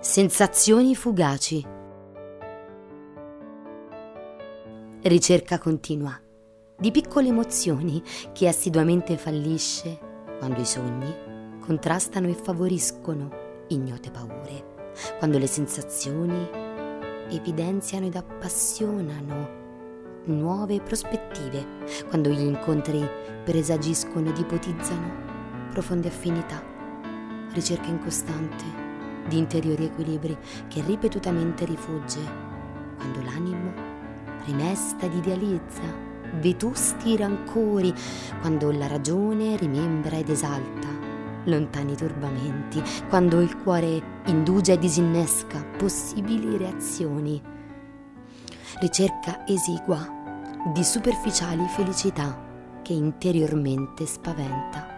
Sensazioni fugaci. Ricerca continua di piccole emozioni che assiduamente fallisce quando i sogni contrastano e favoriscono ignote paure, quando le sensazioni evidenziano ed appassionano nuove prospettive, quando gli incontri presagiscono ed ipotizzano profonde affinità. Ricerca incostante di interiori equilibri che ripetutamente rifugge quando l'animo rimesta ed idealizza vetusti rancori, quando la ragione rimembra ed esalta lontani turbamenti, quando il cuore indugia e disinnesca possibili reazioni. Ricerca esigua di superficiali felicità che interiormente spaventa.